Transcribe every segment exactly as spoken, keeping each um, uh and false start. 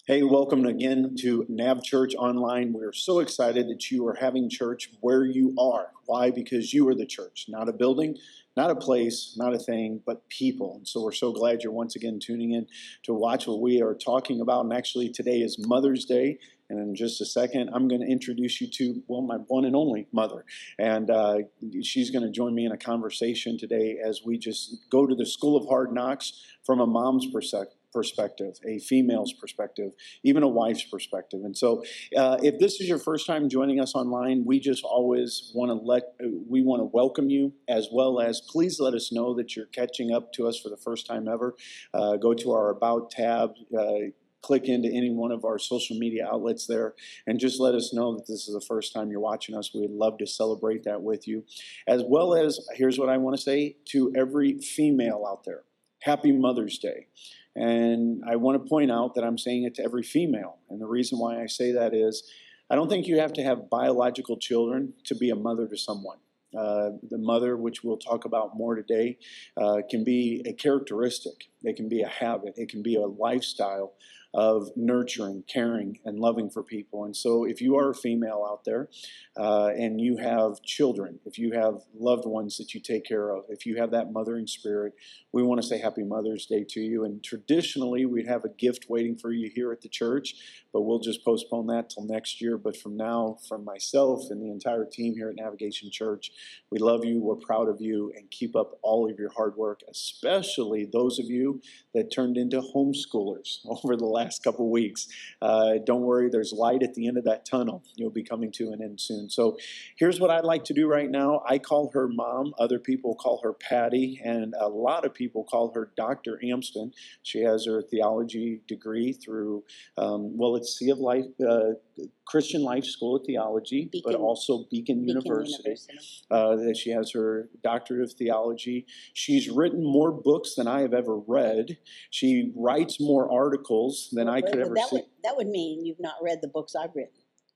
Hey, welcome again to Nav Church Online. We're so excited that you are having church where you are. Why? Because you are the church, not a building, not a place, not a thing, but people. And so we're so glad you're once again tuning in to watch what we are talking about. And actually today is Mother's Day. And in just a second, I'm going to introduce you to, well, my one and only mother. And uh, she's going to join me in a conversation today as we just go to the School of Hard Knocks from a mom's perspective. perspective, a female's perspective, even a wife's perspective. And so uh, if this is your first time joining us online, we just always want to let, we want to welcome you, as well as please let us know that you're catching up to us for the first time ever. Uh, go to our About tab, uh, click into any one of our social media outlets there, and just let us know that this is the first time you're watching us. We'd love to celebrate that with you. As well as, here's what I want to say to every female out there. Happy Mother's Day. And I want to point out that I'm saying it to every female. And the reason why I say that is I don't think you have to have biological children to be a mother to someone. Uh, the mother, which we'll talk about more today, uh, can be a characteristic. It can be a habit. It can be a lifestyle of nurturing, caring, and loving for people. And so if you are a female out there uh, and you have children, if you have loved ones that you take care of, if you have that mothering spirit, we want to say Happy Mother's Day to you. And traditionally, we'd have a gift waiting for you here at the church, but we'll just postpone that till next year. But from now, from myself and the entire team here at Navigation Church, we love you, we're proud of you, and keep up all of your hard work, especially those of you that turned into homeschoolers over the last couple of weeks. Uh, don't worry, there's light at the end of that tunnel. You'll be coming to an end soon. So here's what I'd like to do right now. I call her Mom. Other people call her Patty, and a lot of people call her Doctor Amston. She has her theology degree through, um, well, it's Sea of Life, uh, Christian Life School of Theology, Beacon, but also Beacon, Beacon University. University. Uh, she has her doctorate of theology. She's written more books than I have ever read. She writes more articles than well, I could well, ever that see. Would, that would mean you've not read the books I've written.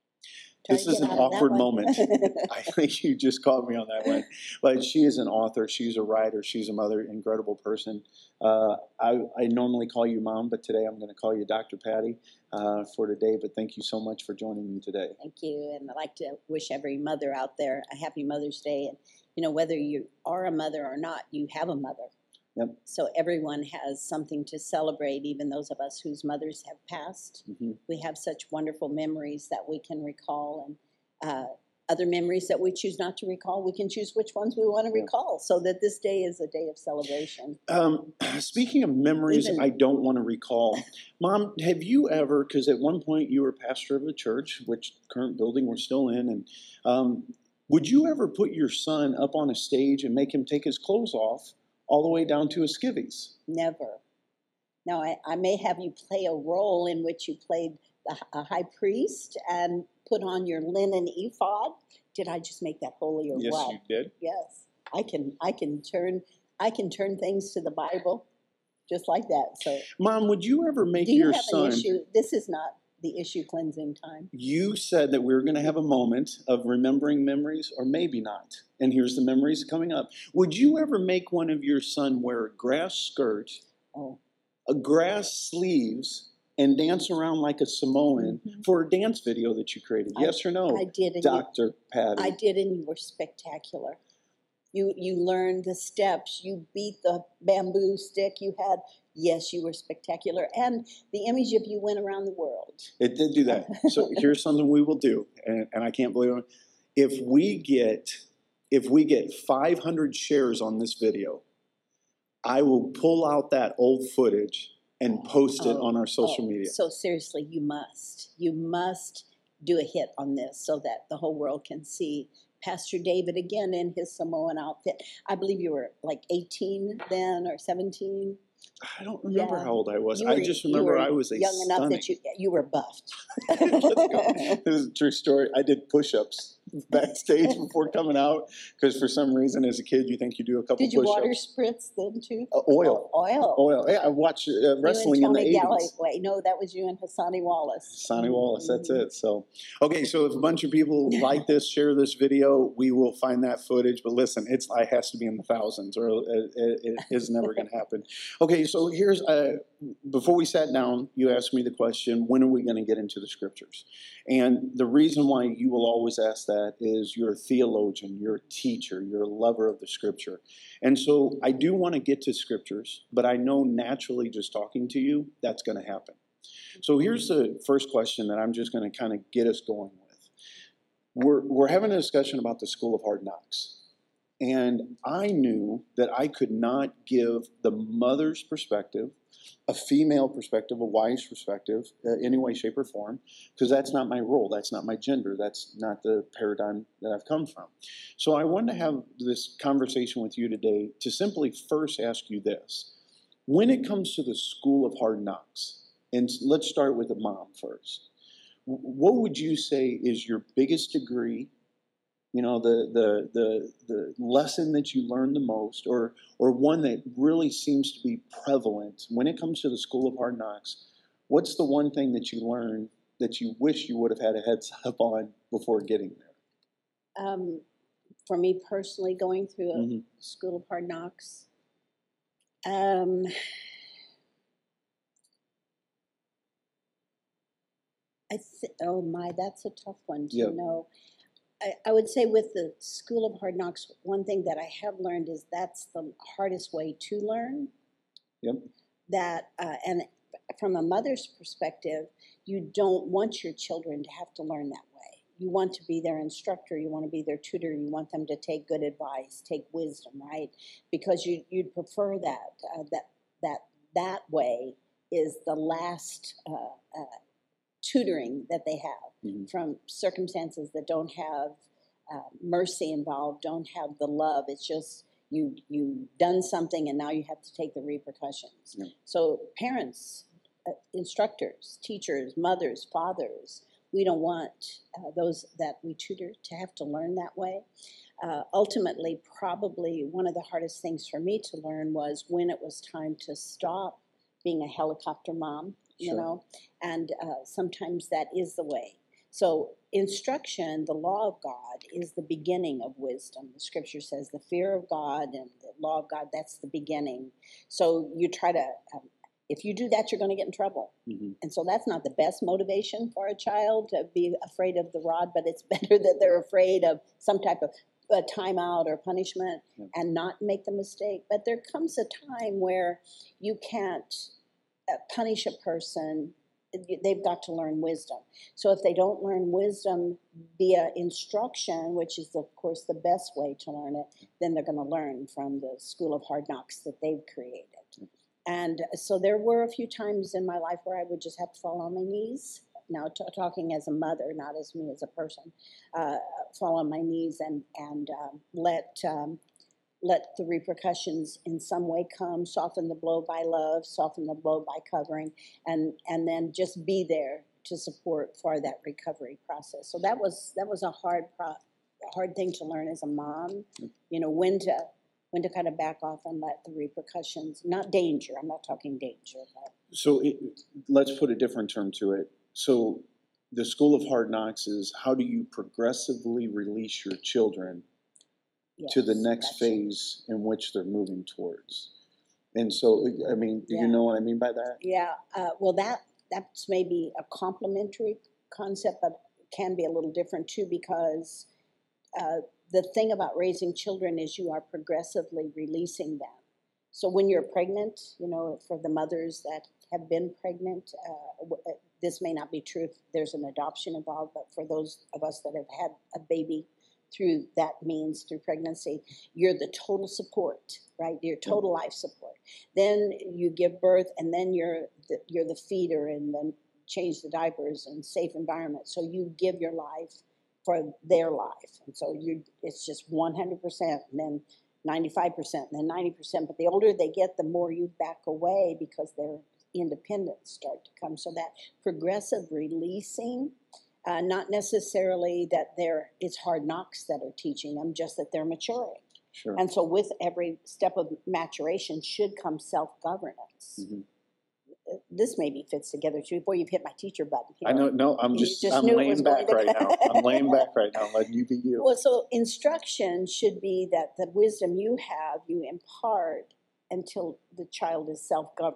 This is an awkward moment. I think you just caught me on that one. But she is an author. She's a writer. She's a mother, incredible person. Uh, I, I normally call you Mom, but today I'm going to call you Doctor Patty uh, for today. But thank you so much for joining me today. Thank you. And I'd like to wish every mother out there a happy Mother's Day. And, you know, whether you are a mother or not, you have a mother. Yep. So everyone has something to celebrate, even those of us whose mothers have passed. Mm-hmm. We have such wonderful memories that we can recall, and uh, other memories that we choose not to recall. We can choose which ones we want to recall, so that this day is a day of celebration. Um, speaking of memories even, I don't want to recall, Mom, have you ever, because at one point you were pastor of a church, which current building we're still in, and um, would you ever put your son up on a stage and make him take his clothes off all the way down to his skivvies? Never. Now, I, I may have you play a role in which you played the, a high priest and put on your linen ephod. Did I just make that holy or yes, what? Yes, you did. Yes. I can I can turn I can turn things to the Bible just like that. So Mom, would you ever make do you your have son an issue? This is not the issue cleansing time. You said that we were going to have a moment of remembering memories, or maybe not. And here's the memories coming up. Would you ever make one of your son wear a grass skirt, oh. a grass sleeves, and dance around like a Samoan mm-hmm. for a dance video that you created? I, yes or no? I did. Doctor Patty. I did, and you were spectacular. You you learned the steps. You beat the bamboo stick. You had, yes, you were spectacular. And the image of you went around the world. It did do that. So here's something we will do, and, and I can't believe it. If we get if we get five hundred shares on this video, I will pull out that old footage and post it oh, on our social oh, media. So seriously, you must. You must do a hit on this so that the whole world can see Pastor David again in his Samoan outfit. I believe you were like eighteen then or seventeen. I don't remember yeah. how old I was. Were, I just remember I was a young stunning. enough that you you were buffed. Let's go. This is a true story. I did push-ups backstage before coming out because for some reason as a kid you think you do a couple Did you push-ups. water spritz then too? Uh, oil. Oh, oil. Oil. Yeah, I watched uh, wrestling in the eighties. Galloway. No, that was you and Hassani Wallace. Hassani Wallace, that's it. So, okay, so if a bunch of people like this, share this video, we will find that footage. But listen, it's it has to be in the thousands or it, it, it is never going to happen. Okay, so here's, uh, before we sat down, you asked me the question, when are we going to get into the scriptures? And the reason why you will always ask that is you're a theologian, you're a teacher, you're a lover of the scripture. And so I do want to get to scriptures, but I know naturally just talking to you, that's going to happen. So here's the first question that I'm just going to kind of get us going with. We're, we're having a discussion about the School of Hard Knocks. And I knew that I could not give the mother's perspective, a female perspective, a wife's perspective, uh, any way, shape, or form, because that's not my role. That's not my gender. That's not the paradigm that I've come from. So I wanted to have this conversation with you today to simply first ask you this. When it comes to the School of Hard Knocks, and let's start with the mom first, what would you say is your biggest degree? You know, the, the the the lesson that you learn the most, or or one that really seems to be prevalent when it comes to the School of Hard Knocks. What's the one thing that you learned that you wish you would have had a heads up on before getting there? Um, for me personally, going through a Mm-hmm. School of Hard Knocks, um, I th- oh my, that's a tough one to Yep. know. I, I would say with the School of Hard Knocks, one thing that I have learned is that's the hardest way to learn. Yep. That uh, and from a mother's perspective, you don't want your children to have to learn that way. You want to be their instructor. You want to be their tutor. You want them to take good advice, take wisdom, right? Because you you'd prefer that uh, that that that way is the last uh, uh, tutoring that they have Mm-hmm. from circumstances that don't have uh, mercy involved, don't have the love. It's just you you've done something and now you have to take the repercussions. Yeah. So parents, uh, instructors, teachers, mothers, fathers, we don't want uh, those that we tutor to have to learn that way. Uh, ultimately, probably one of the hardest things for me to learn was when it was time to stop being a helicopter mom, you Sure. know, and uh, sometimes that is the way. So instruction, the law of God, is the beginning of wisdom. The scripture says the fear of God and the law of God, that's the beginning. So you try to, um, if you do that, you're going to get in trouble. Mm-hmm. And so that's not the best motivation for a child to be afraid of the rod, but it's better that they're afraid of some type of a timeout or punishment Yeah. and not make the mistake. But there comes a time where you can't uh, punish a person. They've got to learn wisdom. So if they don't learn wisdom via instruction, which is of course the best way to learn it, then they're going to learn from the School of Hard Knocks that they've created. And so there were a few times in my life where I would just have to fall on my knees. Now t- talking as a mother, not as me as a person, uh, fall on my knees and and um, let um, let the repercussions in some way come, soften the blow by love, soften the blow by covering, and and then just be there to support for that recovery process. So that was that was a hard pro- hard thing to learn as a mom. You know, when to when to kind of back off and let the repercussions, not danger. I'm not talking danger, but So it, let's put a different term to it. So the School of Hard Knocks is how do you progressively release your children to the yes, next gotcha. phase in which they're moving towards? And so, I mean, do Yeah. you know what I mean by that? Yeah, uh, well, that that's maybe a complementary concept, but can be a little different too, because uh, the thing about raising children is you are progressively releasing them. So when you're pregnant, you know, for the mothers that have been pregnant, uh, w- uh, this may not be true if there's an adoption involved, but for those of us that have had a baby through that means, through pregnancy, you're the total support, right? Your total life support. Then you give birth, and then you're the, you're the feeder, and then change the diapers and safe environment. So you give your life for their life, and so you it's just one hundred percent, and then ninety-five percent, and then ninety percent. But the older they get, the more you back away because their independence start to come. So that progressive releasing. Uh, not necessarily that they're, it's hard knocks that are teaching them, just that they're maturing. Sure. And so with every step of maturation should come self-governance. Mm-hmm. This maybe fits together too. Boy, you've hit my teacher button here. I know, no, I'm You just, just I'm knew it laying was back going right to- now. I'm laying back right now, letting you be you. Well, so instruction should be that the wisdom you have, you impart until the child is self-governing.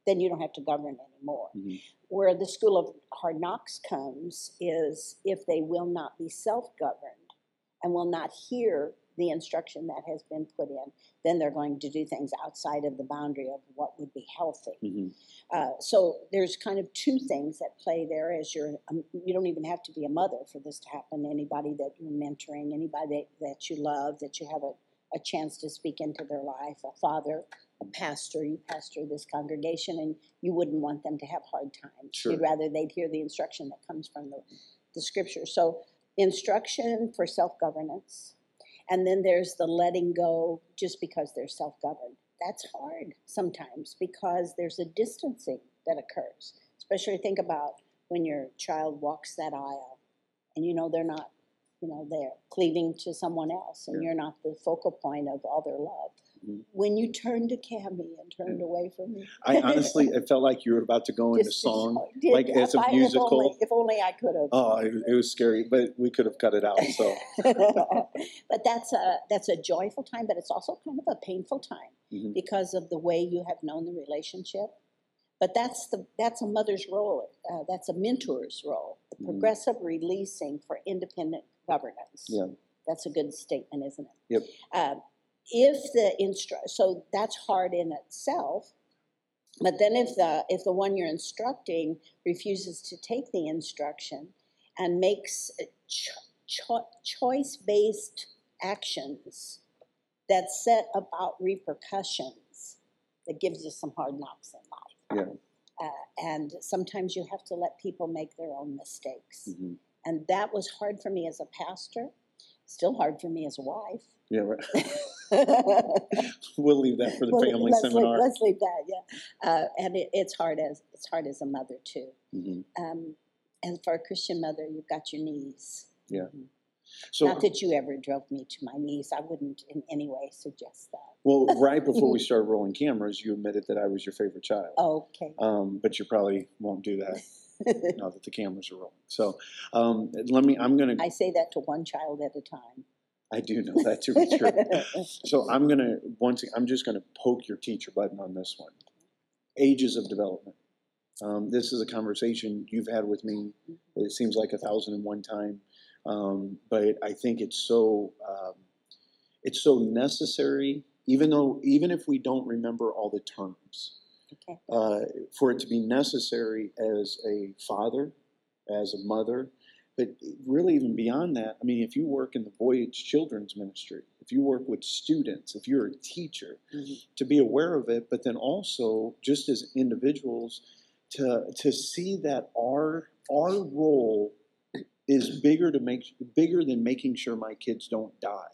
then you don't have to govern anymore. Mhm. Where the school of hard knocks comes is if they will not be self-governed and will not hear the instruction that has been put in, then they're going to do things outside of the boundary of what would be healthy. Mhm. Uh, so there's kind of two things that play there as you're, um, you don't even have to be a mother for this to happen. Anybody that you're mentoring, anybody that, that you love, that you have a, a chance to speak into their life, a father, a pastor, you pastor this congregation, and you wouldn't want them to have hard times. Sure. You'd rather they'd hear the instruction that comes from the, the scripture. So instruction for self-governance, and then there's the letting go just because they're self-governed. That's hard sometimes because there's a distancing that occurs. Especially think about when your child walks that aisle and you know they're not, you know, they're cleaving to someone else and Yeah. you're not the focal point of all their love. Mhm. When you turned to Cammie and turned Yeah. away from me. I honestly, it felt like you were about to go into Just to song, show- did- like as a if I- musical. If only, if only I could have. Oh, it, it was scary, but we could have cut it out. So, But that's a that's a joyful time, but it's also kind of a painful time Mhm. because of the way you have known the relationship. But that's the that's a mother's role. Uh, that's a mentor's role. The Mhm. progressive releasing for independent governance. yeah, That's a good statement, isn't it? Yep. Uh, if the instru- so that's hard in itself. But then if the if the one you're instructing refuses to take the instruction and makes cho- cho- choice-based actions that set about repercussions, that gives you some hard knocks in life. yeah, Uh, and sometimes you have to let people make their own mistakes. Mhm. And that was hard for me as a pastor, still hard for me as a wife. yeah. Right. We'll leave that for the Well, family let's seminar. Leave, let's leave that, yeah. Uh, and it, it's hard as it's hard as a mother too. Mhm. Um, and for a Christian mother, you've got your knees. Yeah. Mhm. So, Not that you ever drove me to my knees. I wouldn't in any way suggest that. well, right before we started rolling cameras, you admitted that I was your favorite child. Okay. Um, but you probably won't do that now that the cameras are rolling. So, um, let me. I'm gonna. I say that to one child at a time. I do know that to be true. So I'm gonna once. I'm just gonna poke your teacher button on this one. Ages of development. Um, this is a conversation you've had with me. It seems like a thousand and one time, um, but I think it's so um, it's so necessary. Even though, even if we don't remember all the terms, Okay. uh, for it to be necessary as a father, as a mother, but really even beyond that. I mean, if you work in the Voyage Children's Ministry, if you work with students, if you're a teacher, Mhm. to be aware of it, but then also just as individuals to to see that our our role is bigger to make bigger than making sure my kids don't die.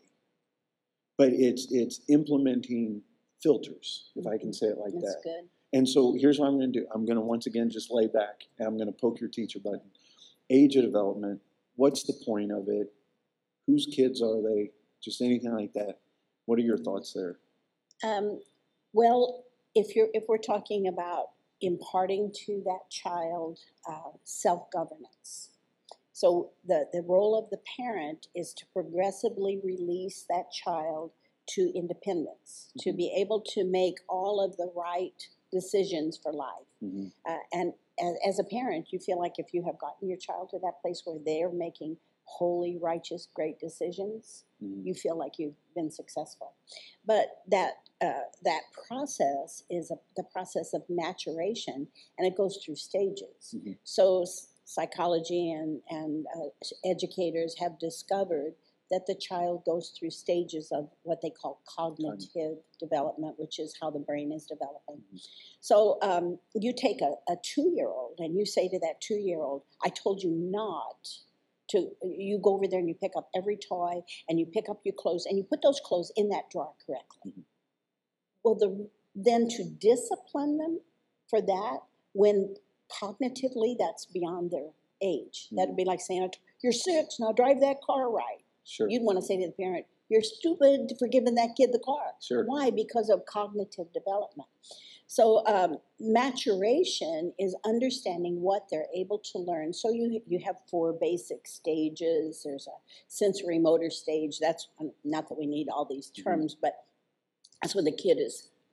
But it's it's implementing filters, if I can say it like That's that. good. And so here's what I'm going to do. I'm going to once again just lay back and I'm going to poke your teacher button. Age of development. What's the point of it? Whose kids are they? Just anything like that. What are your thoughts there? Um, well, if you're if we're talking about imparting to that child uh, self-governance, so the the role of the parent is to progressively release that child to independence, to Mhm. be able to make all of the right decisions for life. Mm-hmm. Uh, and as, as a parent, you feel like if you have gotten your child to that place where they're making holy, righteous, great decisions, Mm-hmm. you feel like you've been successful. But that uh, that process is a, the process of maturation, and it goes through stages. Mhm. So s- psychology and and uh, educators have discovered that the child goes through stages of what they call cognitive development, which is how the brain is developing. Mhm. So um, you take a, a two-year-old and you say to that two-year-old, I told you not to, you go over there and you pick up every toy and you pick up your clothes and you put those clothes in that drawer correctly. Mhm. Well, the, then to discipline them for that, when cognitively that's beyond their age, Mhm. that'd be like saying, you're six, now drive that car right. Sure. You'd want to say to the parent, you're stupid for giving that kid the car. Sure. Why? Because of cognitive development. So um, maturation is understanding what they're able to learn. So you you have four basic stages. There's a sensory motor stage. That's not that we need all these terms, but that's when the kid is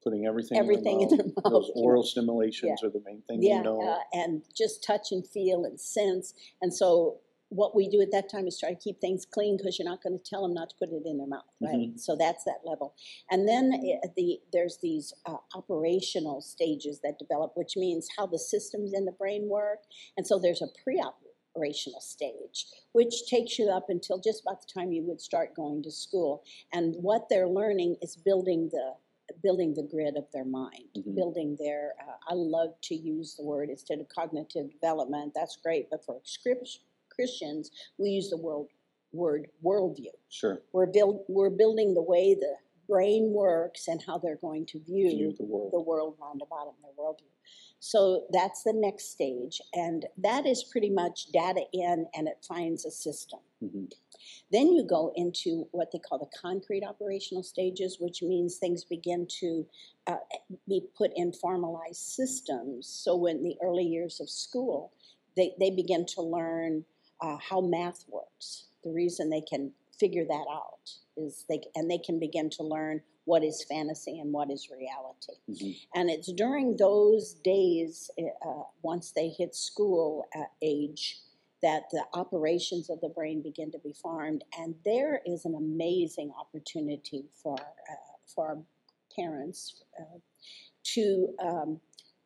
putting everything, everything in in their their mouth. mouth. Those you oral know. stimulations Yeah. are the main thing Yeah, you know. uh, and just touch and feel and sense. And so what we do at that time is try to keep things clean because you're not going to tell them not to put it in their mouth, right? Mhm. So that's that level. And then it, the there's these uh, operational stages that develop, which means how the systems in the brain work. And so there's a pre-operational stage, which takes you up until just about the time you would start going to school. And what they're learning is building the building the grid of their mind, Mhm. building their, uh, I love to use the word instead of cognitive development, that's great, but for script, Christians, we use the word, word worldview. Sure. We're, build, we're building the way the brain works and how they're going to view, View the world. the world round about them, their worldview. So that's the next stage, and that is pretty much data in, and it finds a system. Mhm. Then you go into what they call the concrete operational stages, which means things begin to uh, be put in formalized systems. So when the early years of school, they, they begin to learn uh, how math works. The reason they can figure that out is they, and they can begin to learn what is fantasy and what is reality. Mhm. And it's during those days, uh, once they hit school uh, age, that the operations of the brain begin to be formed, and there is an amazing opportunity for uh, for our parents uh, to um,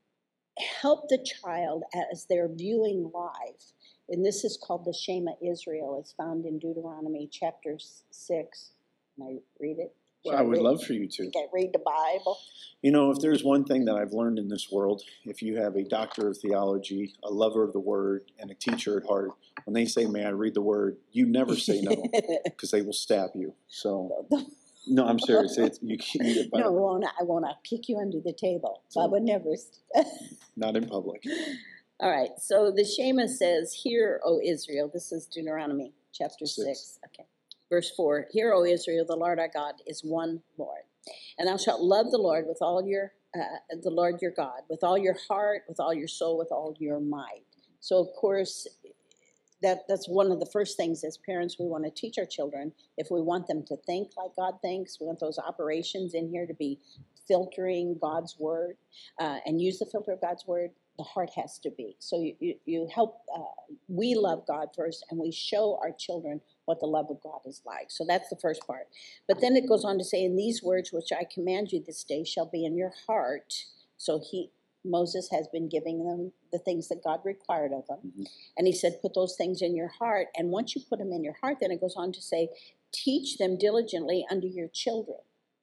help the child as they're viewing life. And this is called the Shema Israel. It's found in Deuteronomy chapter six. Can I read it? Well, I would love for you to. Okay, read the Bible. You know, if there's one thing that I've learned in this world, if you have a doctor of theology, a lover of the word, and a teacher at heart, when they say, may I read the word, you never say no, because they will stab you. So, no, I'm serious. It's, you can't. No, I won't. I won't. I'll kick you under the table. So, I would never. Not in public. All right. So the Shema says, "Hear, O Israel." This is Deuteronomy chapter six. Six. Okay. Verse four, Hear, O Israel, the Lord our God is one Lord. And thou shalt love the Lord with all your, uh, the Lord your God, with all your heart, with all your soul, with all your might. So, of course, that, that's one of the first things as parents we want to teach our children. If we want them to think like God thinks, we want those operations in here to be filtering God's word uh, and use the filter of God's word. The heart has to be. So you, you, you help, uh, we love God first, and we show our children what the love of God is like. So that's the first part. But then it goes on to say, in these words which I command you this day shall be in your heart. So he, Moses has been giving them the things that God required of them. Mm-hmm. And he said, put those things in your heart. And once you put them in your heart, then it goes on to say, teach them diligently unto your children.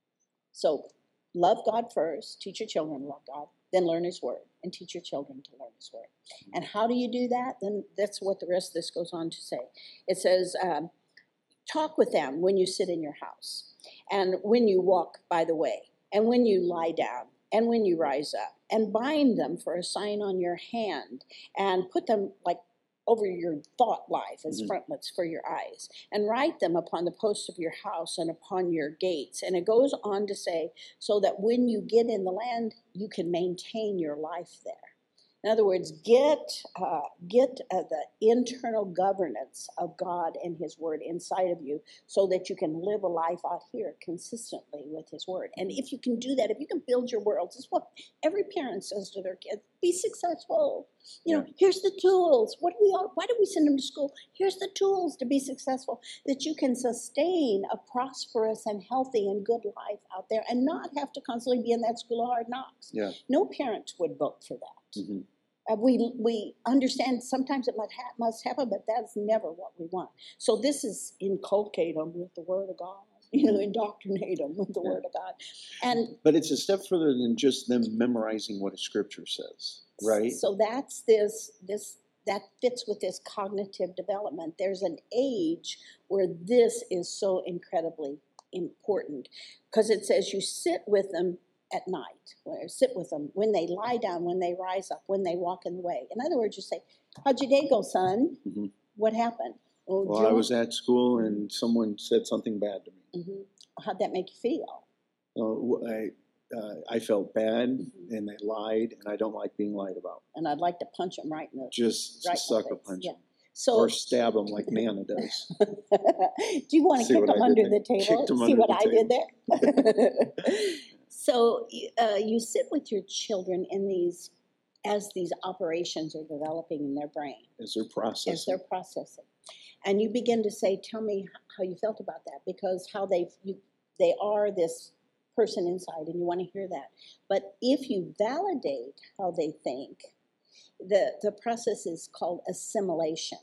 So love God first, teach your children to love God, then learn his word, and teach your children to learn his word. And how do you do that? Then that's what the rest of this goes on to say. It says, um, talk with them when you sit in your house, and when you walk by the way, and when you lie down, and when you rise up, and bind them for a sign on your hand, and put them like over your thought life as mm-hmm. frontlets for your eyes, and write them upon the posts of your house and upon your gates. And it goes on to say, so that when you get in the land, you can maintain your life there. In other words, get uh, get uh, the internal governance of God and his word inside of you so that you can live a life out here consistently with his word. And if you can do that, if you can build your world, this is what every parent says to their kids, be successful. You know, yeah. Here's the tools. What do we all, why do we send them to school? Here's the tools to be successful, that you can sustain a prosperous and healthy and good life out there and not have to constantly be in that school of hard knocks. Yeah. No parent would vote for that. Mm-hmm. Uh, we we understand sometimes it must, ha- must happen, but that's never what we want. So this is inculcate them with the word of God, you know, indoctrinate them with the yeah. word of God. And but it's a step further than just them memorizing what a scripture says, right? So that's this this that fits with this cognitive development. There's an age where this is so incredibly important because it says you sit with them at night, or sit with them when they lie down, when they rise up, when they walk in the way. In other words, you say, how'd your day go, son? Mm-hmm. What happened? Oh, well, Joe? I was at school and someone said something bad to me. Mm-hmm. How'd that make you feel? Oh, I, uh, I felt bad, mm-hmm. and they lied, and I don't like being lied about. And I'd like to punch them right in the Just right sucker punch yeah. them. So, or stab them like Nana does. Do you want to kick them under the table? See what I did there? So y- uh, you sit with your children in these, as these operations are developing in their brain, As they're as processing. they're processing, and you begin to say, "Tell me how you felt about that," because how they you, they are this person inside, and you want to hear that. But if you validate how they think, the the process is called assimilation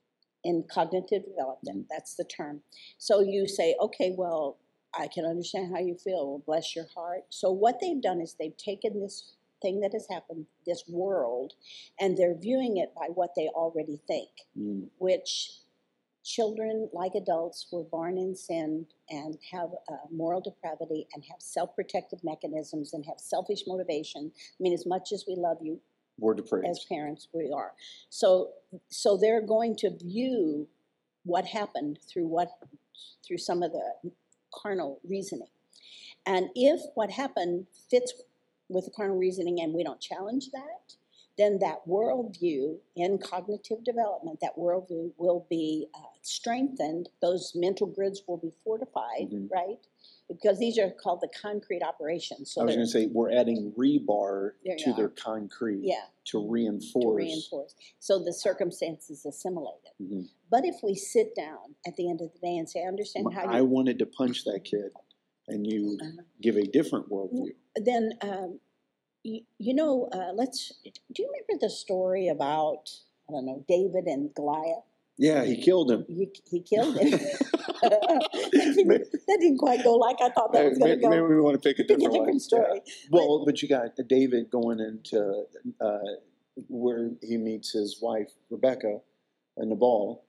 in cognitive development. Mhm. That's the term. So you say, okay, well, I can understand how you feel. Well, bless your heart. So what they've done is they've taken this thing that has happened, this world, and they're viewing it by what they already think, Mm. which children, like adults, were born in sin and have uh, moral depravity and have self-protective mechanisms and have selfish motivation. I mean, as much as we love you, We're depraved. as parents we are. So so they're going to view what happened through what through some of the carnal reasoning. And if what happened fits with the carnal reasoning and we don't challenge that, then that worldview in cognitive development, that worldview will be uh, strengthened. Those mental grids will be fortified, Mhm. right? Because these are called the concrete operations. So I was they're- going to say we're adding rebar There you to their are. concrete yeah, to to reinforce. reinforce. So the circumstances assimilate it. Mhm. But if we sit down at the end of the day and say, I understand how I you, wanted to punch that kid, and you uh, give a different worldview. then, um, you, you know, uh, let's, do you remember the story about, I don't know, David and Goliath? Yeah, he killed him. He, he killed him. that, didn't, that didn't quite go like I thought that was going to maybe, go. maybe we want to pick a Pick different, a different one. story. Yeah. Well, but you got David going into uh, where he meets his wife Rebecca and Nabal,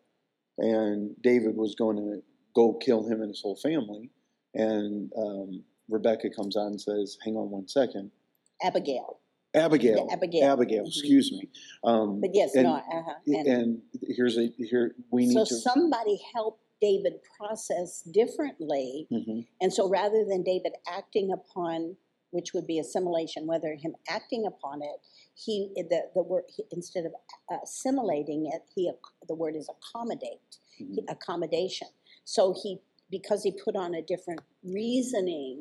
and David was going to go kill him and his whole family, and um, Rebecca comes on and says, "Hang on one second, Abigail. Abigail, Yeah, Abigail. Abigail, Mhm. excuse me." Um, But yes, and, no, uh-huh. And, and here's a here we need so to. somebody helped David process differently. Mhm. And so rather than David acting upon, which would be assimilation, whether him acting upon it, he the the word he, instead of assimilating it, he the word is accommodate, Mhm. accommodation. So he because he put on a different reasoning,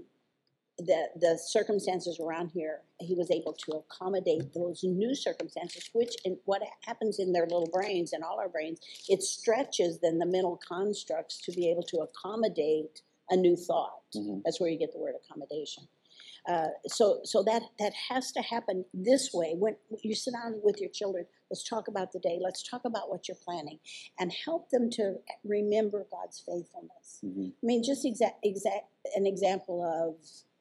the the circumstances around here, he was able to accommodate those new circumstances, which in what happens in their little brains, in all our brains, it stretches then the mental constructs to be able to accommodate a new thought. Mhm. That's where you get the word accommodation. Uh, so so that that has to happen this way. When you sit down with your children, let's talk about the day. Let's talk about what you're planning, and help them to remember God's faithfulness. Mhm. I mean, just exact exact an example of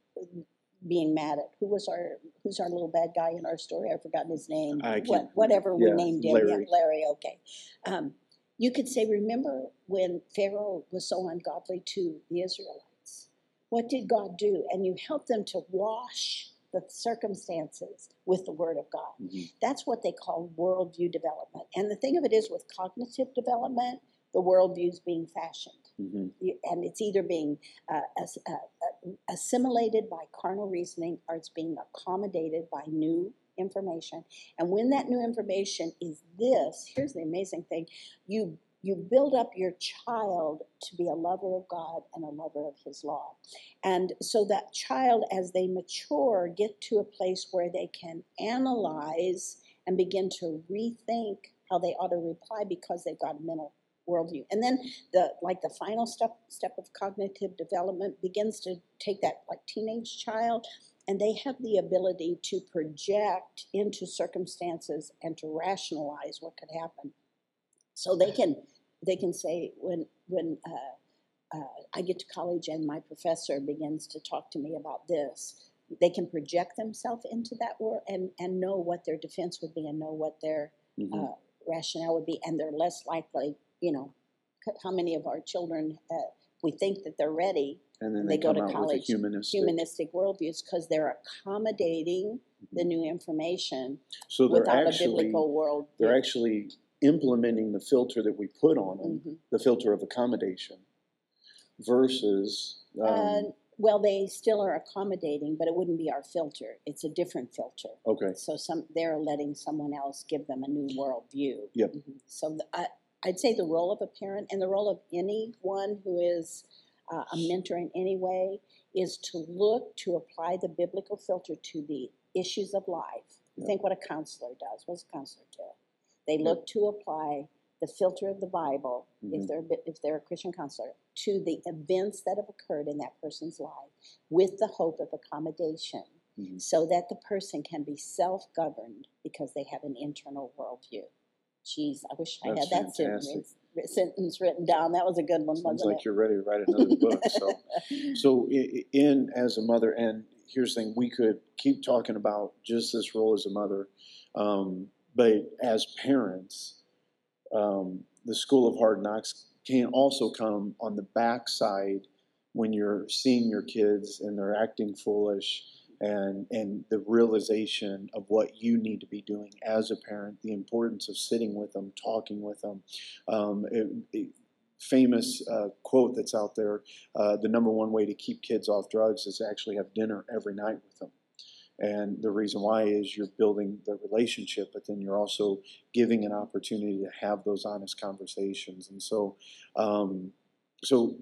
being mad at who was our who's our little bad guy in our story. I've forgotten his name. I can't What whatever we yeah, named him. Larry. Yeah, Larry. Okay. Um, you could say, remember when Pharaoh was so ungodly to the Israelites? What did God do? And you help them to wash the circumstances with the Word of God. Mhm. That's what they call worldview development. And the thing of it is, with cognitive development, the worldview is being fashioned. Mhm. You- and it's either being uh, as, uh, uh, assimilated by carnal reasoning or it's being accommodated by new information. And when that new information is this, here's the amazing thing, you you build up your child to be a lover of God and a lover of his law. And so that child, as they mature, get to a place where they can analyze and begin to rethink how they ought to reply because they've got a mental worldview. And then the like the final step step of cognitive development begins to take that like teenage child, and they have the ability to project into circumstances and to rationalize what could happen. So they can they can say when when uh, uh, I get to college and my professor begins to talk to me about this, they can project themselves into that world and and know what their defense would be and know what their Mhm. uh, rationale would be, and they're less likely, you know, c- how many of our children, uh, we think that they're ready, And then and they, they go come to out with a college, humanistic. humanistic worldviews, because they're accommodating the new information So they're without a actually biblical world. they're actually implementing the filter that we put on them, Mhm. the filter of accommodation, versus um, Uh, well, they still are accommodating, but it wouldn't be our filter. It's a different filter. okay, So some they're letting someone else give them a new worldview. Yep. Mhm. So the, I, I'd say the role of a parent and the role of anyone who is uh, a mentor in any way is to look to apply the biblical filter to the issues of life. Yeah. Think what a counselor does. What's a counselor do? They Yeah. look to apply the filter of the Bible, Mhm. if they're a bit- if they're a Christian counselor, to the events that have occurred in that person's life, with the hope of accommodation, Mhm. so that the person can be self-governed because they have an internal worldview. Jeez, I wish I That's had that fantastic. sentence, sentence written down. That was a good one, Sounds wasn't like it? you're ready to write another book. So, so i- i- in as a mother, and here's the thing: we could keep talking about just this role as a mother, um, but as parents, um, the school of hard knocks can also come on the backside when you're seeing your kids and they're acting foolish, and and the realization of what you need to be doing as a parent, the importance of sitting with them, talking with them. Um, it, it, famous uh, quote that's out there: uh, the number one way to keep kids off drugs is to actually have dinner every night with them. And the reason why is you're building the relationship, but then you're also giving an opportunity to have those honest conversations. And so, um, so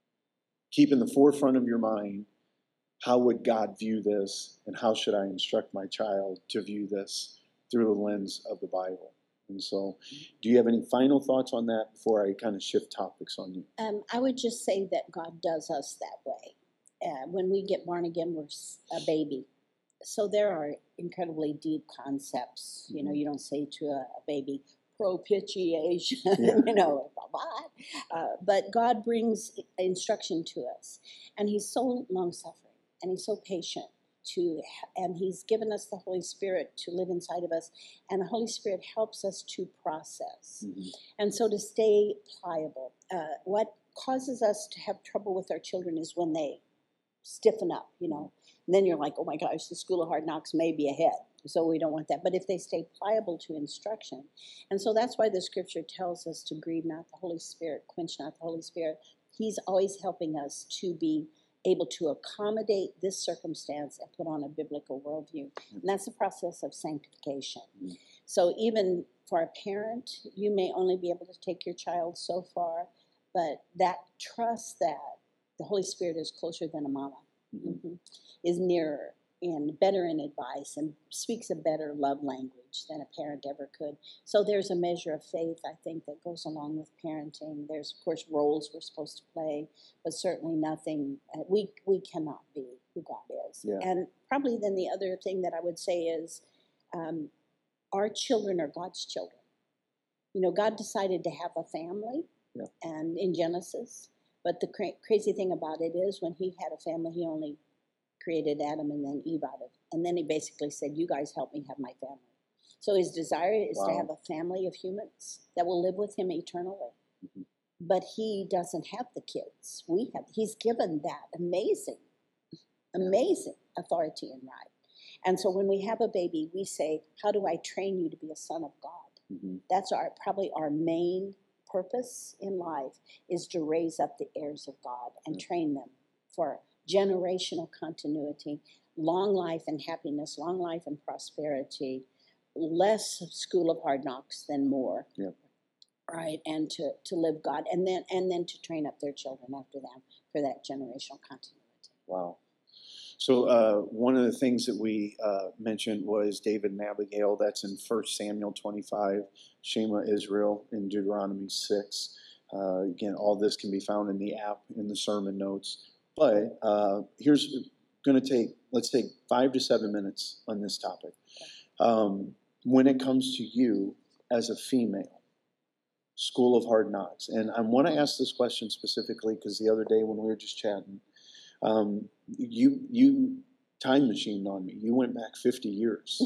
keep in the forefront of your mind, how would God view this, and how should I instruct my child to view this through the lens of the Bible? And so, do you have any final thoughts on that before I kind of shift topics on you? Um, I would just say that God does us that way. Uh, when we get born again, we're s- a baby. So there are incredibly deep concepts. You know, Mhm. you don't say to a, a baby, propitiation, Yeah. you know, what? Uh, but God brings instruction to us. And He's so long suffering and He's so patient. To, and He's given us the Holy Spirit to live inside of us. And the Holy Spirit helps us to process. Mhm. And so to stay pliable. Uh, what causes us to have trouble with our children is when they stiffen up, you know. And then you're like, oh my gosh, the school of hard knocks may be ahead. So we don't want that. But if they stay pliable to instruction. And so that's why the scripture tells us to grieve not the Holy Spirit, quench not the Holy Spirit. He's always helping us to be able to accommodate this circumstance and put on a biblical worldview. And that's the process of sanctification. Mm-hmm. So even for a parent, you may only be able to take your child so far, but that trust that the Holy Spirit is closer than a mama, Mm-hmm. mm-hmm. is nearer and better in advice and speaks a better love language than a parent ever could. So there's a measure of faith, I think, that goes along with parenting. There's, of course, roles we're supposed to play, but certainly nothing, uh, we, we cannot be who God is. Yeah. And probably then the other thing that I would say is um, our children are God's children. You know, God decided to have a family, yeah. and in Genesis, but the cra- crazy thing about it is when He had a family, He only created Adam and then Eve out of, and then He basically said, you guys help me have my family. So His desire is Wow. to have a family of humans that will live with Him eternally. Mm-hmm. But He doesn't have the kids. We have. He's given that amazing, amazing authority and right. And so when we have a baby, we say, how do I train you to be a son of God? Mm-hmm. That's our probably our main purpose in life, is to raise up the heirs of God and mm-hmm. train them for generational continuity, long life and happiness, long life and prosperity, less school of hard knocks than more. Yep. Right, and to, to live God, and then and then to train up their children after them for that generational continuity. Wow. So uh, one of the things that we uh, mentioned was David and Abigail. That's in First Samuel twenty-five, Shema Israel in Deuteronomy six. Uh, again, all this can be found in the app, in the sermon notes. But uh, here's going to take, let's take five to seven minutes on this topic. Um, when it comes to you as a female, School of Hard Knocks. And I want to ask this question specifically because the other day when we were just chatting, Um, you you time machined on me. You went back fifty years,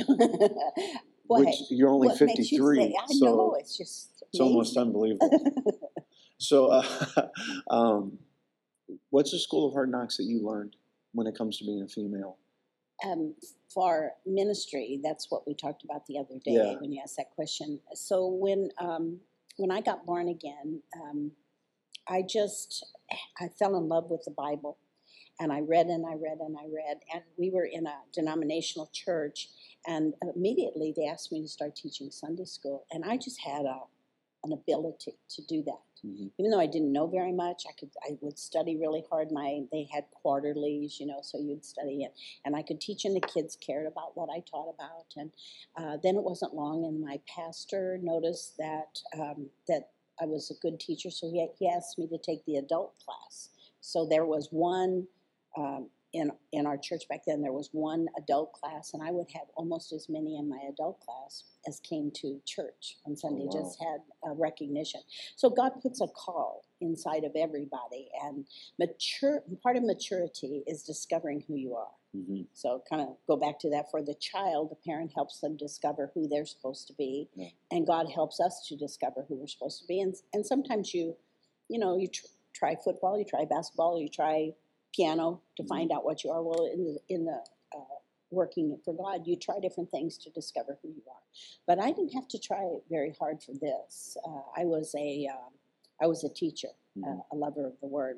Well, which hey, you're only what makes you fifty-three. say, I so know, it's just it's almost amazing. unbelievable. So, uh, um, what's the School of Hard Knocks that you learned when it comes to being a female? Um, for ministry, that's what we talked about the other day Yeah. when you asked that question. So when um, when I got born again, um, I just I fell in love with the Bible. And I read and I read and I read. And we were in a denominational church. And immediately they asked me to start teaching Sunday school. And I just had a, an ability to do that. Mm-hmm. Even though I didn't know very much, I could I would study really hard. My they had quarterlies, you know, so you'd study it, and I could teach, and the kids cared about what I taught about. And uh, then it wasn't long, and my pastor noticed that um, that I was a good teacher, so he he asked me to take the adult class. So there was one. Um, in in our church back then, there was one adult class, and I would have almost as many in my adult class as came to church on Sunday. Oh, wow. Just had a recognition. So God puts a call inside of everybody, and mature part of maturity is discovering who you are. Mm-hmm. So kind of go back to that. For the child, the parent helps them discover who they're supposed to be, Yeah. and God helps us to discover who we're supposed to be. And and sometimes you, you know, you tr- try football, you try basketball, you try piano to find out what you are. Well, in the in the uh, working for God, you try different things to discover who you are. But I didn't have to try very hard for this. Uh, I was a um, I was a teacher, Mm-hmm. uh, a lover of the Word.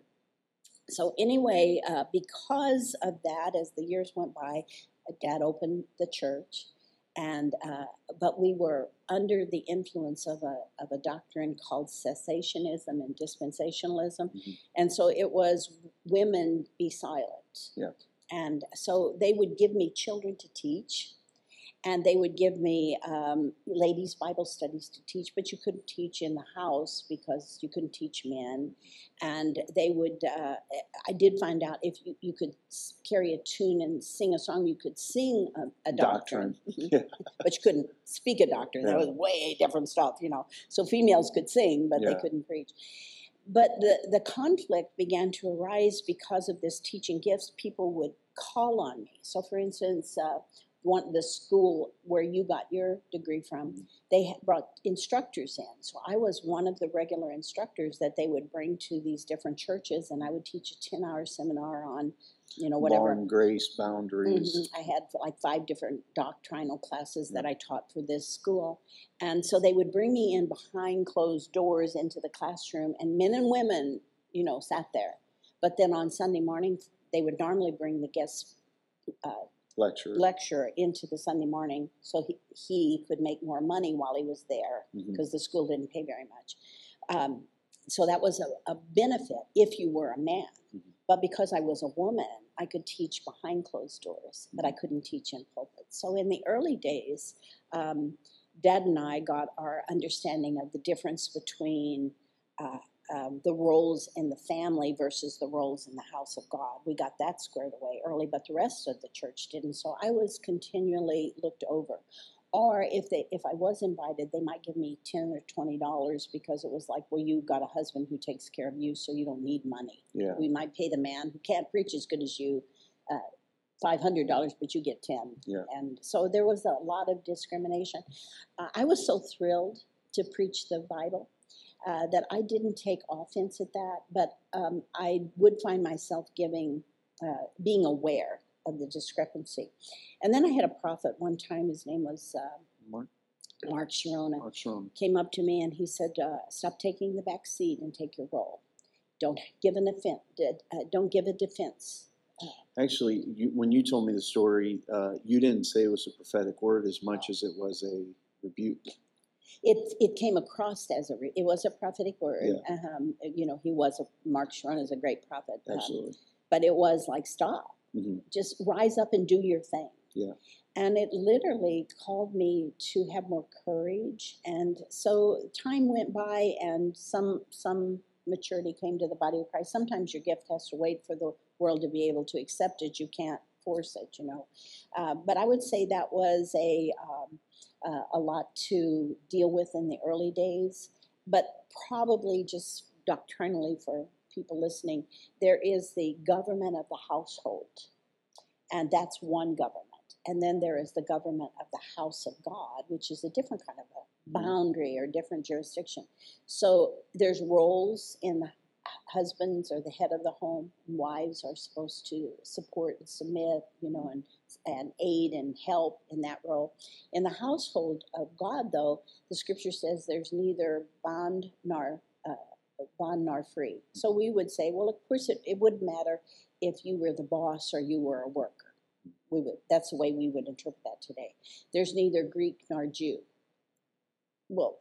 So anyway, uh, because of that, as the years went by, Dad opened the church, and uh, but we were under the influence of a of a doctrine called cessationism and dispensationalism, Mm-hmm. and so it was women be silent. Yeah. And so they would give me children to teach, and they would give me um, ladies' Bible studies to teach, but you couldn't teach in the house because you couldn't teach men. And they would, uh, I did find out if you, you could carry a tune and sing a song, you could sing a, a doctrine, Doctrine. Yeah. but you couldn't speak a doctrine. That Yeah. was way different stuff, you know. So females could sing, but Yeah. they couldn't preach. But the, the conflict began to arise because of this teaching gifts. People would call on me. So, for instance, uh, one the school where you got your degree from, Mm-hmm. they had brought instructors in. So I was one of the regular instructors that they would bring to these different churches, and I would teach a ten-hour seminar on, you know, whatever. Law and grace, boundaries. Mhm. I had like five different doctrinal classes that Yeah. I taught for this school. And so they would bring me in behind closed doors into the classroom, and men and women, you know, sat there. But then on Sunday morning, they would normally bring the guest uh, Lecture. lecturer into the Sunday morning so he, he could make more money while he was there, because Mm-hmm. the school didn't pay very much. Um, so that was a, a benefit if you were a man. Mm-hmm. But because I was a woman, I could teach behind closed doors, but I couldn't teach in pulpits. So in the early days, um, Dad and I got our understanding of the difference between uh, um, the roles in the family versus the roles in the house of God. We got that squared away early, but the rest of the church didn't. So I was continually looked over. Or if they, if I was invited, they might give me ten or twenty dollars because it was like, well, you got a husband who takes care of you, so you don't need money. Yeah. We might pay the man who can't preach as good as you uh, five hundred dollars, but you get ten. Yeah. And so there was a lot of discrimination. Uh, I was so thrilled to preach the Bible uh, that I didn't take offense at that, but um, I would find myself giving, uh, being aware of the discrepancy. And then I had a prophet one time, his name was uh, Mark. Mark Sharona, Mark Sharona. came up to me and he said, uh, stop taking the back seat and take your role. Don't give an offense, uh, don't give a defense. Actually, you, when you told me the story, uh, you didn't say it was a prophetic word as much as it was a rebuke. It it came across as a, re- it was a prophetic word. Yeah. Um, you know, he was, a, Mark Sharona is a great prophet. um, Absolutely. but it was like, stop, Mm-hmm. just rise up and do your thing. Yeah. And it literally called me to have more courage. And so time went by, and some some maturity came to the body of Christ. Sometimes your gift has to wait for the world to be able to accept it. You can't force it, you know. Uh, but I would say that was a um, uh, a lot to deal with in the early days. But probably just doctrinally for people listening, there is the government of the household, and that's one government. And then there is the government of the house of God, which is a different kind of a boundary or different jurisdiction. So there's roles in the husbands are the head of the home, and wives are supposed to support and submit, you know, and and aid and help in that role. In the household of God, though, the scripture says there's neither bond nor uh, bond nor free. So we would say, well, of course, it, it wouldn't matter if you were the boss or you were a worker. We would, that's the way we would interpret that today. There's neither Greek nor Jew. Well,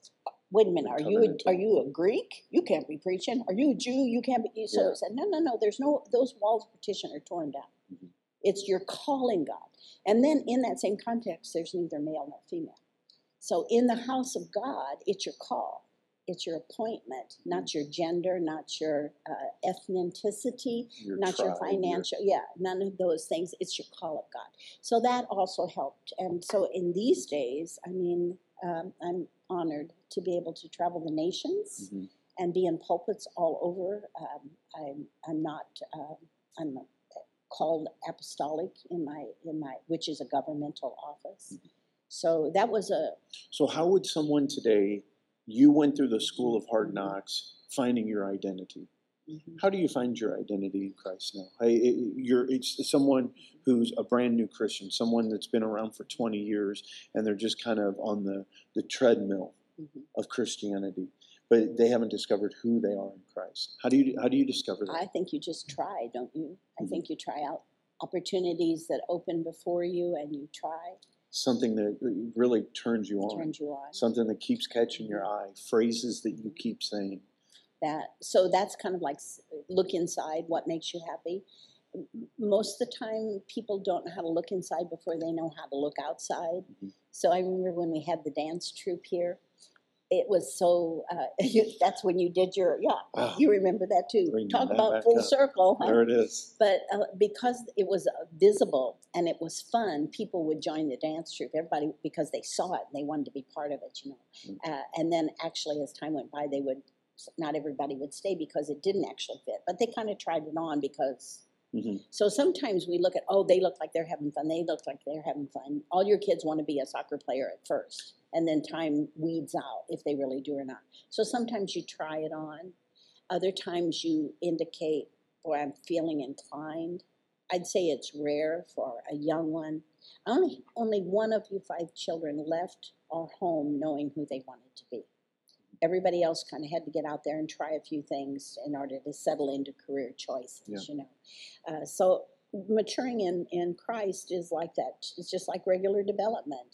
wait a minute, Like are you a, covenantal. are you a Greek? You can't be preaching. Are you a Jew? You can't be. So Yeah. it said, no, no, no. There's no those walls of partition are torn down. Mhm. It's your calling, God. And then in that same context, there's neither male nor female. So in the house of God, it's your call. It's your appointment, not your gender, not your uh, ethnicity, Your not your tribe, financial, yeah, none of those things. It's your call of God. So that also helped. And so in these days, I mean, um, I'm honored to be able to travel the nations Mhm. and be in pulpits all over. Um, I'm, I'm not, um, I'm called apostolic in my, in my, which is a governmental office. Mhm. So that was a, So how would someone today, you went through the school of hard knocks, finding your identity. mhm. How do you find your identity in Christ now? Hey, it- you're it's someone who's a brand new Christian, someone that's been around for twenty years, and they're just kind of on the, the treadmill Mhm. of Christianity, but they haven't discovered who they are in Christ. How do you how do you discover that? I think you just try, don't you? I Mhm. think you try out opportunities that open before you and you try, Something that really turns you on, turns you on. something that keeps catching your eye, phrases that you keep saying. That so that's kind of like s- look inside, what makes you happy. M- Most of the time, people don't know how to look inside before they know how to look outside. Mhm. So I remember when we had the dance troupe here, it was so. Uh, you, that's when you did your yeah. Wow. You remember that too. Bringing Talk that about back full up. circle, huh? There it is. But uh, because it was uh, visible and it was fun, people would join the dance troupe. Everybody, because they saw it and they wanted to be part of it, you know. Uh, and then actually, as time went by, they would, not everybody would stay because it didn't actually fit. But they kind of tried it on because. Mhm. So sometimes we look at, oh, they look like they're having fun. They look like they're having fun. All your kids want to be a soccer player at first. And then time weeds out if they really do or not. So sometimes you try it on. Other times you indicate, boy, I'm feeling inclined. I'd say it's rare for a young one. Only, only one of you five children left our home knowing who they wanted to be. Everybody else kind of had to get out there and try a few things in order to settle into career choices, Yeah. you know. Uh, so maturing in, in Christ is like that. It's just like regular development.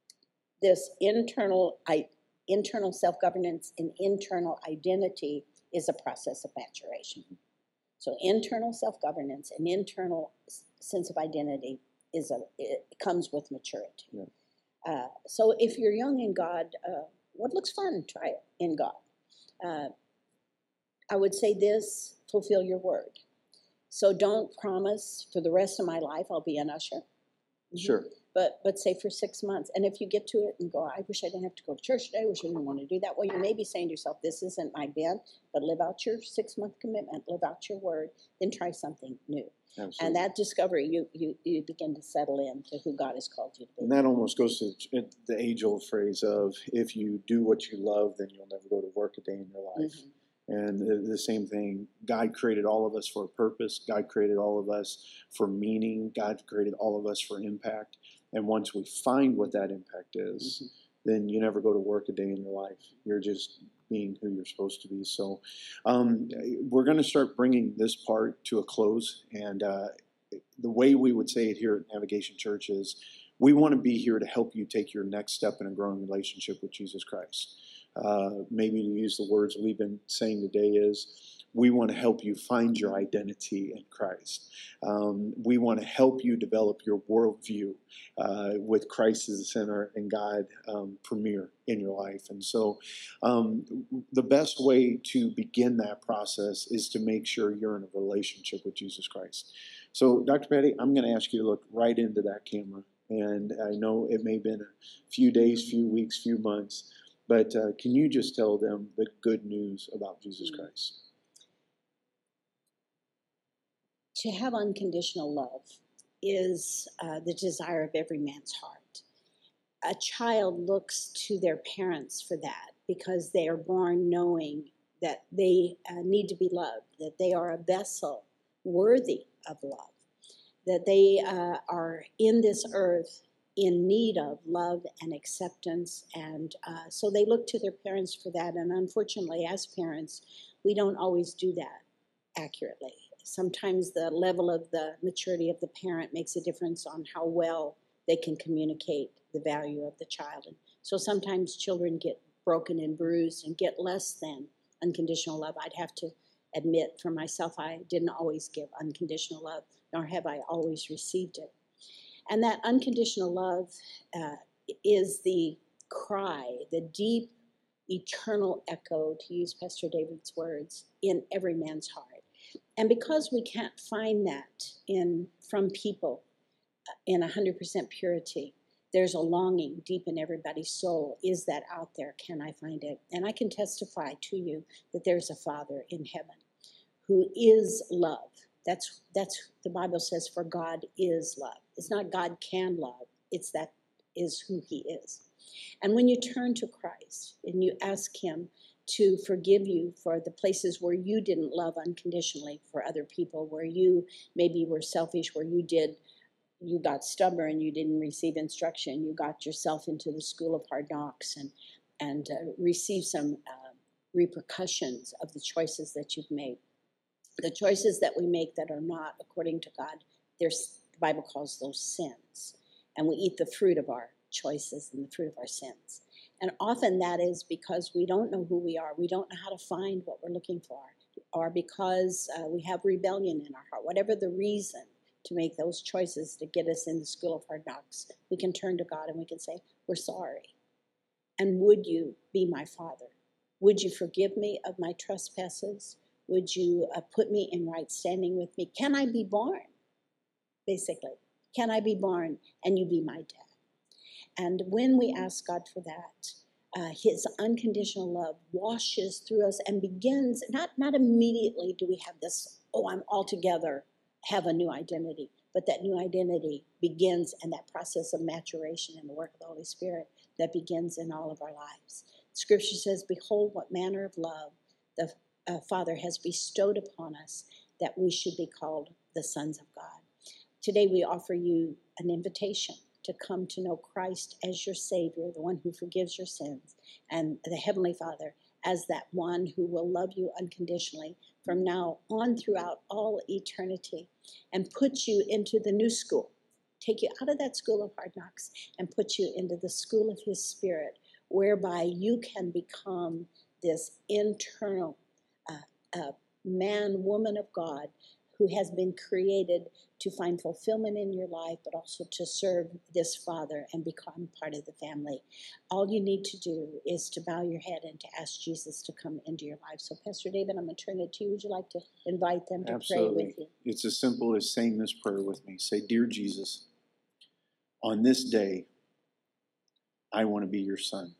This internal I, internal self-governance and internal identity is a process of maturation. So internal self-governance and internal s- sense of identity is a it comes with maturity. Yeah. Uh, so if you're young in God, uh, what looks fun, try it in God. Uh, I would say this: fulfill your word. So don't promise for the rest of my life I'll be an usher. Sure. But but say for six months. And if you get to it and go, I wish I didn't have to go to church today, I wish I didn't want to do that. Well, you may be saying to yourself, this isn't my bent, but live out your six-month commitment, live out your word, then try something new. Absolutely. And that discovery, you, you, you begin to settle into who God has called you to be. And that almost goes to the age-old phrase of, if you do what you love, then you'll never go to work a day in your life. Mhm. And the, the same thing, God created all of us for a purpose. God created all of us for meaning. God created all of us for impact. And once we find what that impact is, Mhm. then you never go to work a day in your life. You're just being who you're supposed to be. So um, we're going to start bringing this part to a close. And uh, the way we would say it here at Navigation Church is, we want to be here to help you take your next step in a growing relationship with Jesus Christ. Uh, maybe to use the words we've been saying today is, we want to help you find your identity in Christ. Um, we want to help you develop your worldview uh, with Christ as the center and God um, premier in your life. And so um, the best way to begin that process is to make sure you're in a relationship with Jesus Christ. So Doctor Patty, I'm going to ask you to look right into that camera. And I know it may have been a few days, few weeks, few months, but uh, can you just tell them the good news about Jesus Christ? To have unconditional love is uh, the desire of every man's heart. A child looks to their parents for that because they are born knowing that they uh, need to be loved, that they are a vessel worthy of love, that they uh, are in this earth in need of love and acceptance. And uh, so they look to their parents for that. And unfortunately, as parents, we don't always do that accurately. Sometimes the level of the maturity of the parent makes a difference on how well they can communicate the value of the child. And so sometimes children get broken and bruised and get less than unconditional love. I'd have to admit for myself, I didn't always give unconditional love, nor have I always received it. And that unconditional love uh, is the cry, the deep, eternal echo, to use Pastor David's words, in every man's heart. And because we can't find that in from people in one hundred percent purity, there's a longing deep in everybody's soul. Is that out there? Can I find it? And I can testify to you that there's a Father in heaven who is love. That's that's the Bible says, for God is love. It's not God can love. It's that is who he is. And when you turn to Christ and you ask him to forgive you for the places where you didn't love unconditionally for other people, where you maybe were selfish, where you did, you got stubborn, you didn't receive instruction, you got yourself into the school of hard knocks and, and uh, received some uh, repercussions of the choices that you've made. The choices that we make that are not according to God, there's, the Bible calls those sins. And we eat the fruit of our choices and the fruit of our sins. And often that is because we don't know who we are. We don't know how to find what we're looking for. Or because uh, we have rebellion in our heart. Whatever the reason to make those choices to get us in the school of hard knocks, we can turn to God and we can say, we're sorry. And would you be my Father? Would you forgive me of my trespasses? Would you uh, put me in right standing with me? Can I be born? Basically, can I be born and you be my dad? And when we ask God for that, uh, his unconditional love washes through us and begins, not, not immediately do we have this, oh, I'm altogether, have a new identity, but that new identity begins in that process of maturation in the work of the Holy Spirit that begins in all of our lives. Scripture says, behold, what manner of love the uh, Father has bestowed upon us, that we should be called the sons of God. Today we offer you an invitation to come to know Christ as your Savior, the one who forgives your sins, and the Heavenly Father as that one who will love you unconditionally from now on throughout all eternity, and put you into the new school, take you out of that school of hard knocks and put you into the school of his Spirit, whereby you can become this internal uh, uh, man, woman of God who has been created to find fulfillment in your life, but also to serve this Father and become part of the family. All you need to do is to bow your head and to ask Jesus to come into your life. So, Pastor David, I'm going to turn it to you. Would you like to invite them to Absolutely. pray with you? It's as simple as saying this prayer with me. Say, Dear Jesus, on this day, I want to be your son.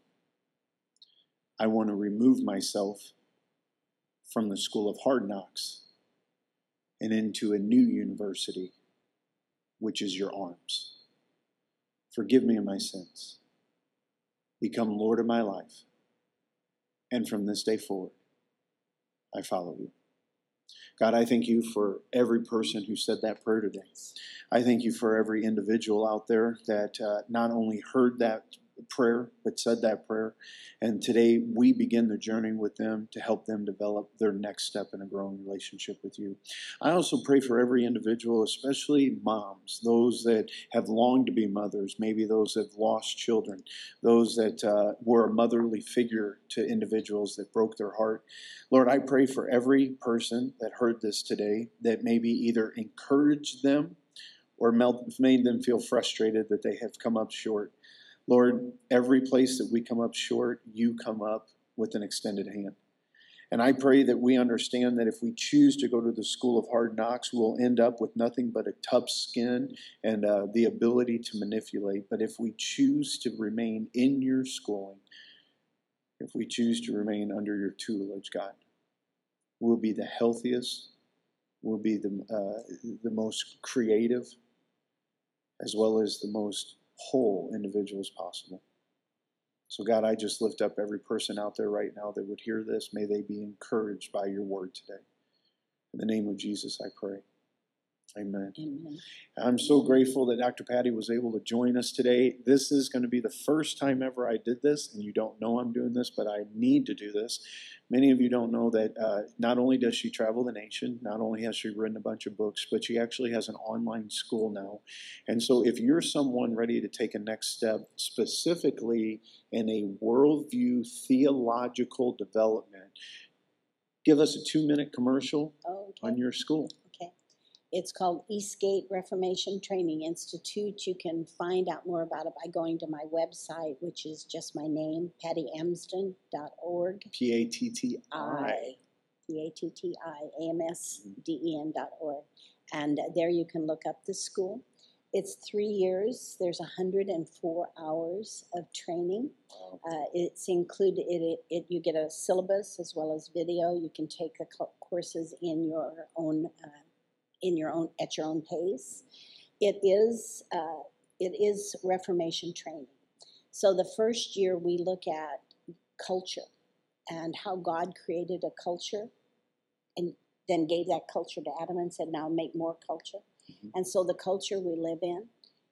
I want to remove myself from the school of hard knocks and into a new university, which is your arms. Forgive me of my sins. Become Lord of my life. And from this day forward, I follow you. God, I thank you for every person who said that prayer today. I thank you for every individual out there that uh, not only heard that prayer, but said that prayer. And today we begin the journey with them to help them develop their next step in a growing relationship with you. I also pray for every individual, especially moms, those that have longed to be mothers, maybe those that have lost children, those that uh, were a motherly figure to individuals that broke their heart. Lord, I pray for every person that heard this today that maybe either encouraged them or made them feel frustrated that they have come up short. Lord, every place that we come up short, you come up with an extended hand. And I pray that we understand that if we choose to go to the school of hard knocks, we'll end up with nothing but a tough skin and uh, the ability to manipulate. But if we choose to remain in your schooling, if we choose to remain under your tutelage, God, we'll be the healthiest, we'll be the, uh, the most creative, as well as the most whole individuals possible. So God, I just lift up every person out there right now that would hear this. May they be encouraged by your word today. In the name of Jesus, I pray. Amen. Amen. I'm so grateful that Doctor Patty was able to join us today. This is going to be the first time ever I did this, and you don't know I'm doing this, but I need to do this. Many of you don't know that uh, not only does she travel the nation, not only has she written a bunch of books, but she actually has an online school now. And so if you're someone ready to take a next step, specifically in a worldview theological development, give us a two-minute commercial Okay. on your school. Okay. It's called Eastgate Reformation Training Institute. You can find out more about it by going to my website, which is just my name, patty amsden dot org. P A T T I. I, P A T T I, A M S D E N dot org. And uh, there you can look up the school. It's three years. There's one hundred four hours of training. Uh, it's included, it, it, it, you get a syllabus as well as video. You can take the co- courses in your own uh, in your own at your own pace. It is uh, it is Reformation training. So the first year we look at culture and how God created a culture and then gave that culture to Adam and said, now make more culture. Mm-hmm. And so the culture we live in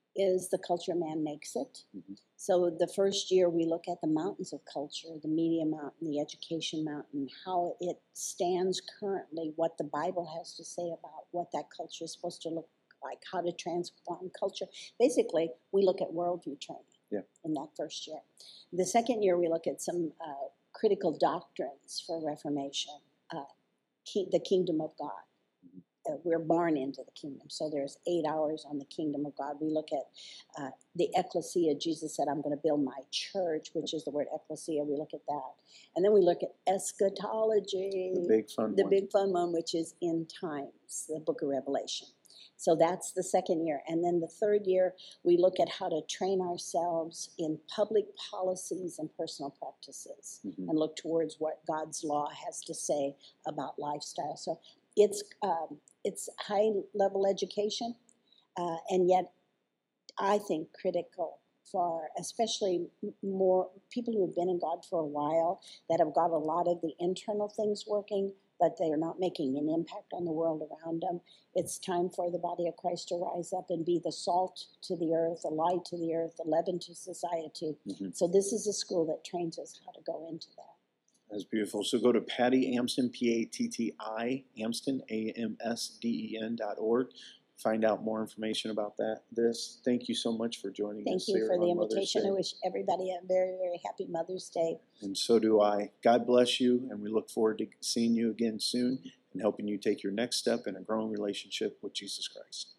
is the culture man makes it. Mm-hmm. So the first year we look at the mountains of culture, the media mountain, the education mountain, how it stands currently, what the Bible has to say about what that culture is supposed to look like, how to transform culture. Basically, we look at worldview training yeah. in that first year. The second year we look at some uh, critical doctrines for Reformation, uh, ki- the kingdom of God. Uh, we're born into the kingdom. So there's eight hours on the kingdom of God. We look at uh, the ecclesia. Jesus said, I'm going to build my church, which is the word ecclesia. We look at that. And then we look at eschatology. The big fun The one. big fun one, which is end times, the book of Revelation. So that's the second year. And then the third year, we look at how to train ourselves in public policies and personal practices mm-hmm. and look towards what God's law has to say about lifestyle. So it's um, it's high-level education, uh, and yet I think critical for especially more people who have been in God for a while that have got a lot of the internal things working, but they are not making an impact on the world around them. It's time for the body of Christ to rise up and be the salt to the earth, the light to the earth, the leaven to society. Mm-hmm. So this is a school that trains us how to go into that. That's beautiful. So go to Patty Amsden, P A T T I, Amsden, A M S D E N dot org. Find out more information about that. This. Thank you so much for joining Thank us. Thank you here for the on invitation. Mother's I Day. wish everybody a very, very happy Mother's Day. And so do I. God bless you, and we look forward to seeing you again soon and helping you take your next step in a growing relationship with Jesus Christ.